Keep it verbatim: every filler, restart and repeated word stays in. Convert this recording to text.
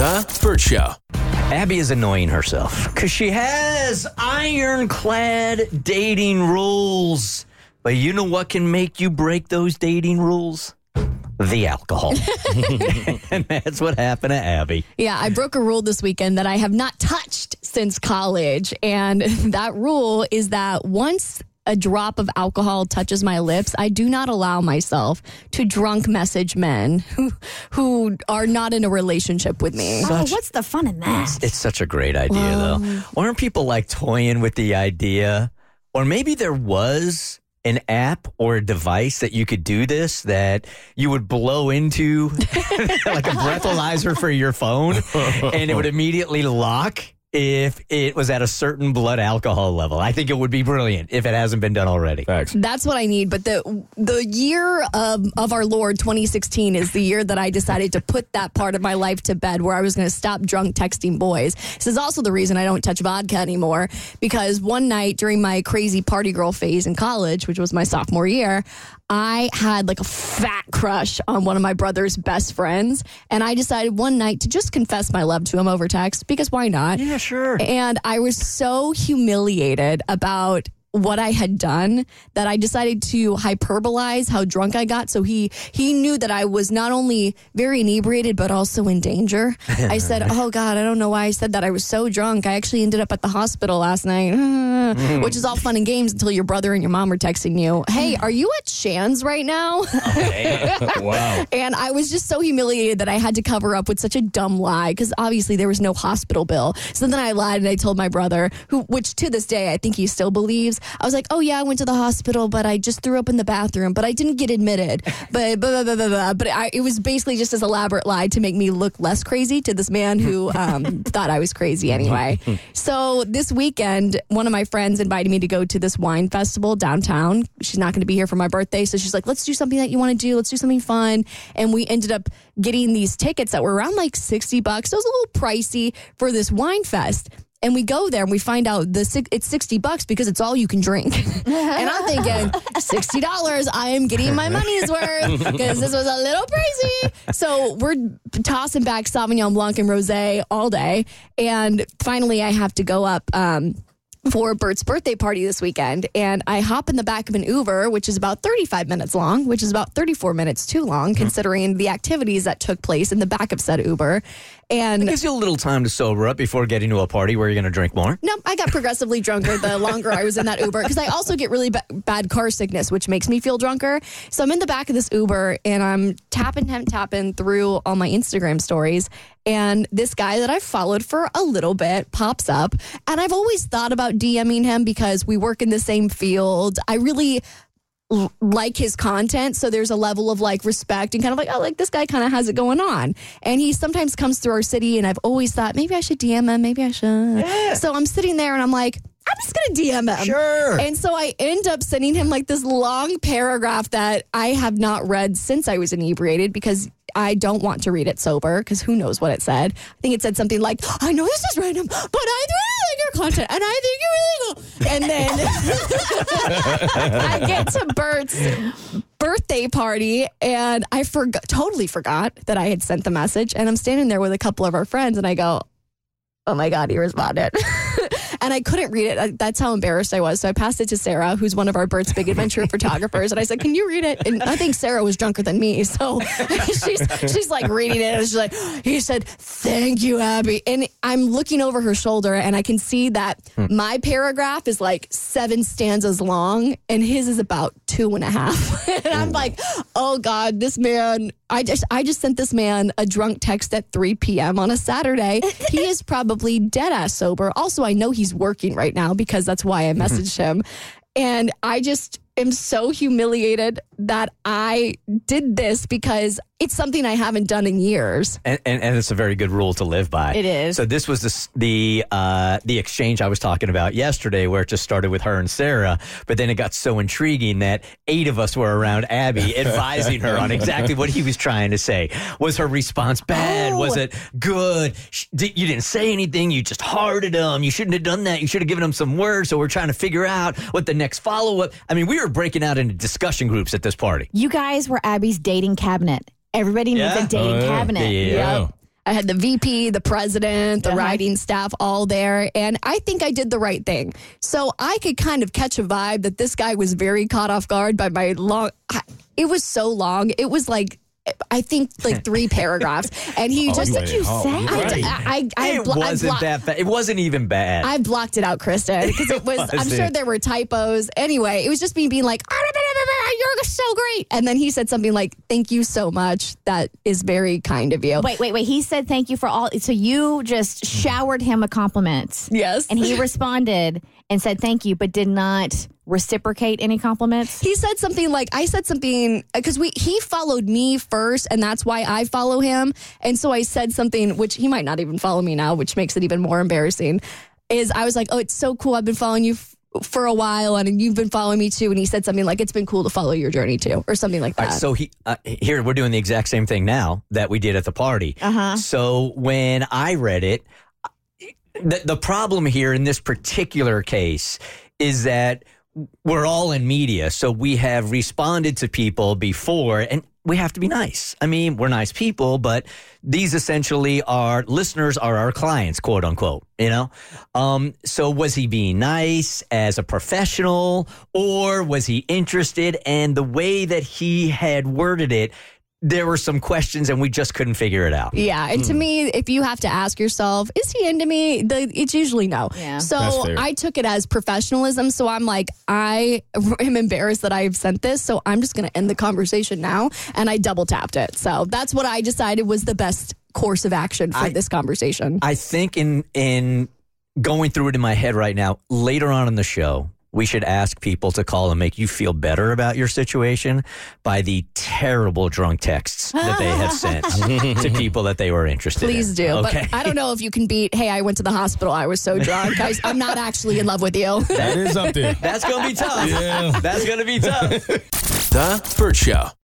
The Bert Show. Abby is annoying herself because she has ironclad dating rules. But you know what can make you break those dating rules? The alcohol. And that's what happened to Abby. Yeah, I broke a rule this weekend that I have not touched since college. And that rule is that once a drop of alcohol touches my lips, I do not allow myself to drunk message men who who are not in a relationship with me. Oh, what's the fun in that? It's such a great idea, Well- though. Aren't people like toying with the idea? Or maybe there was an app or a device that you could do this, that you would blow into like a breathalyzer for your phone, and it would immediately lock if it was at a certain blood alcohol level. I think it would be brilliant if it hasn't been done already. Facts. That's what I need. But the the year of, of our Lord, twenty sixteen, is the year that I decided to put that part of my life to bed, where I was going to stop drunk texting boys. This is also the reason I don't touch vodka anymore, because one night during my crazy party girl phase in college, which was my sophomore year, I had like a fat crush on one of my brother's best friends. And I decided one night to just confess my love to him over text, because why not? Yeah, sure. And I was so humiliated about what I had done that I decided to hyperbolize how drunk I got. So he he knew that I was not only very inebriated, but also in danger. I said, oh, God, I don't know why I said that. I was so drunk. I actually ended up at the hospital last night, which is all fun and games until your brother and your mom are texting you, hey, are you at Shan's right now? Wow. And I was just so humiliated that I had to cover up with such a dumb lie, because obviously there was no hospital bill. So then I lied and I told my brother, who, which to this day I think he still believes. I was like, oh yeah, I went to the hospital, but I just threw up in the bathroom, but I didn't get admitted. But blah, blah, blah, blah, blah. But I, it was basically just this elaborate lie to make me look less crazy to this man who um, thought I was crazy anyway. So this weekend, one of my friends invited me to go to this wine festival downtown. She's not going to be here for my birthday, so she's like, let's do something that you want to do. Let's do something fun. And we ended up getting these tickets that were around like sixty bucks. It was a little pricey for this wine fest. And we go there and we find out the it's sixty bucks because it's all you can drink. And I'm thinking, sixty dollars, I am getting my money's worth, because this was a little crazy. So we're tossing back Sauvignon Blanc and Rosé all day. And finally, I have to go up um, for Bert's birthday party this weekend. And I hop in the back of an Uber, which is about thirty-five minutes long, which is about thirty-four minutes too long, considering the activities that took place in the back of said Uber. And It gives you a little time to sober up before getting to a party where you're going to drink more. no, I got progressively drunker the longer I was in that Uber, because I also get really ba- bad car sickness, which makes me feel drunker. So I'm in the back of this Uber and I'm tapping, tapping, tapping through all my Instagram stories. And this guy that I've followed for a little bit pops up. And I've always thought about DMing him because we work in the same field. I really l- like his content. So there's a level of like respect and kind of like, oh, like this guy kind of has it going on. And he sometimes comes through our city, and I've always thought maybe I should D M him. Maybe I should. Yeah. So I'm sitting there and I'm like, I'm just going to D M him. Sure. And so I end up sending him like this long paragraph that I have not read since I was inebriated, because I don't want to read it sober, because who knows what it said. I think it said something like, I know this is random, but I really like your content and I think you're really cool. And then I get to Bert's birthday party and I forgot, totally forgot that I had sent the message. And I'm standing there with a couple of our friends and I go, oh my God, he responded. And I couldn't read it. That's how embarrassed I was. So I passed it to Sarah, who's one of our Bert's Big Adventure photographers. And I said, can you read it? And I think Sarah was drunker than me. So she's she's like reading it. And she's like, he said, thank you, Abby. And I'm looking over her shoulder and I can see that my paragraph is like seven stanzas long and his is about two and a half. And I'm like, oh God, this man, I just I just sent this man a drunk text at three p.m. on a Saturday. He is probably dead ass sober. Also, I know he's working right now because that's why I messaged him. And I just am so humiliated that I did this because it's something I haven't done in years. And, and, and it's a very good rule to live by. It is. So this was the the uh, the exchange I was talking about yesterday, where it just started with her and Sarah, but then it got so intriguing that eight of us were around Abby advising her on exactly what he was trying to say. Was her response bad? Oh. Was it good? Sh- di- You didn't say anything. You just hearted him. You shouldn't have done that. You should have given him some words. So we're trying to figure out what the next follow-up. I mean, we were breaking out into discussion groups at this party. You guys were Abby's dating cabinet. Everybody needs Yeah? a dating Oh, yeah. cabinet. Yeah. Yep. I had the V P, the president, the Uh-huh. writing staff all there. And I think I did the right thing. So I could kind of catch a vibe that this guy was very caught off guard by my long. It was so long. It was like, I think like three paragraphs. And he Oh, just. you What did you Oh, say? I, right. I, I, I, It blo- I wasn't blo- that bad. It wasn't even bad. I blocked it out, Kristen, because it was, I'm wasn't. sure there were typos. Anyway, it was just me being like, you're so great. And then he said something like, thank you so much. That is very kind of you. Wait, wait, wait. He said thank you for all. So you just showered him a compliment. Yes. And he responded and said thank you, but did not reciprocate any compliments. He said something like, I said something because we he followed me first, and that's why I follow him. And so I said something, which he might not even follow me now, which makes it even more embarrassing, is I was like, oh, it's so cool. I've been following you f- for a while, and you've been following me too. And he said something like, it's been cool to follow your journey too, or something like that. All right, so he uh, here we're doing the exact same thing now that we did at the party. Uh-huh. So when I read it, the, the problem here in this particular case is that we're all in media, so we have responded to people before, and we have to be nice. I mean, we're nice people, but these essentially are listeners are our clients, quote unquote, you know? Um, so was he being nice as a professional, or was he interested? And the way that he had worded it, there were some questions and we just couldn't figure it out. Yeah, and to me, if you have to ask yourself, is he into me? The, it's usually no. Yeah. That's So fair. I took it as professionalism. So I'm like, I am embarrassed that I've sent this. So I'm just going to end the conversation now. And I double tapped it. So that's what I decided was the best course of action for I- this conversation. I think in in going through it in my head right now, later on in the show, we should ask people to call and make you feel better about your situation by the terrible drunk texts that they have sent to people that they were interested in. Please do. Okay. But I don't know if you can beat, hey, I went to the hospital. I was so drunk. I, I'm not actually in love with you. That is up there. That's going to be tough. Yeah. That's going to be tough. The Burt Show.